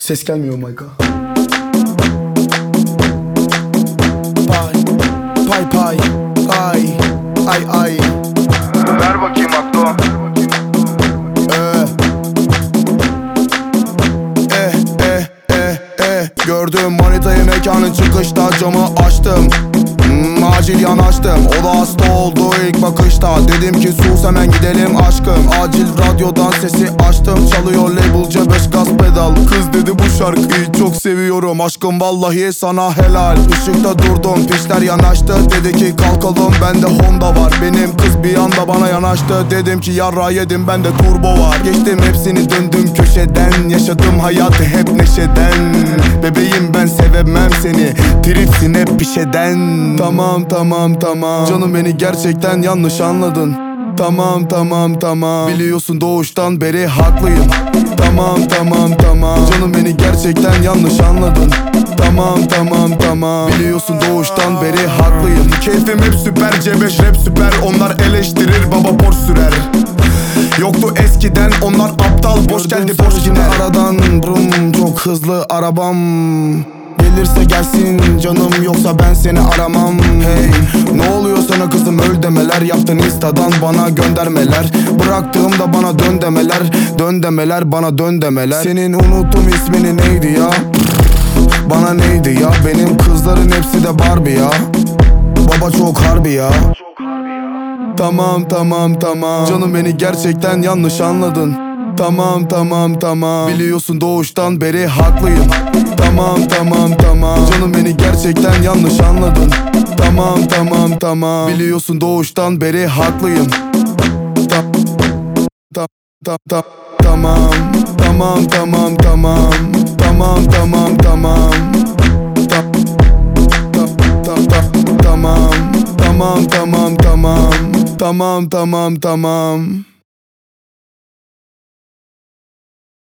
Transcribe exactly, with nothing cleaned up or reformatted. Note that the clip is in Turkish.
Ses gelmiyor Mayka. Pay pay pay ay ay ay. Ver bakayım aklı. Eh eh eh eh eh. Gördüm manitayı mekanın çıkışta, camı açtım. Hmm, acil yanaştım, o da hasta oldu ilk bakışta. Dedim ki sus hemen gidelim aşkım. Acil radyodan sesi açtım, çalıyor label C beş gaz pedal. Kız dedi bu şarkıyı çok seviyorum aşkım, vallahi sana helal. Işıkta durdum, pişler yanaştı, dedi ki kalkalım bende Honda var. Benim kız bir anda bana yanaştı, dedim ki yarra yedim bende turbo var. Geçtim hepsini, döndüm köşeden, yaşadım hayatı hep neşeden. Bebeğim ben sevemem seni, tripsin hep bir şeyden. Tamam tamam tamam, canım beni gerçekten yanlış anladın. Tamam tamam tamam, biliyorsun doğuştan beri haklıyım. Tamam tamam tamam, canım beni gerçekten yanlış anladın. Tamam tamam tamam, biliyorsun doğuştan beri haklıyım. Keyfim hep süper, C beş rap süper. Onlar eleştirir, baba borç sürer. Yoktu eskiden, onlar aptal, boş geldi boş gider. Aradan brum, çok hızlı arabam. Gelirse gelsin canım, yoksa ben seni aramam. Hey, ne oluyor sana kızım, öl demeler. Yaptın instadan bana göndermeler. Bıraktığımda bana dön demeler. Dön demeler, bana dön demeler. Senin unuttum ismini neydi ya? Bana neydi ya? Benim kızların hepsi de Barbie ya. Baba çok harbi ya. Tamam tamam tamam, canım beni gerçekten yanlış anladın. Tamam tamam tamam, biliyorsun doğuştan beri haklıyım. Tamam tamam tamam, canım beni gerçekten yanlış anladın. Tamam tamam tamam, biliyorsun doğuştan beri haklıyım. Tam tam tam tam tamam tamam tamam tamam tamam tamam tamam tam tam tam tam tamam tamam tamam tamam tamam tamam tamam.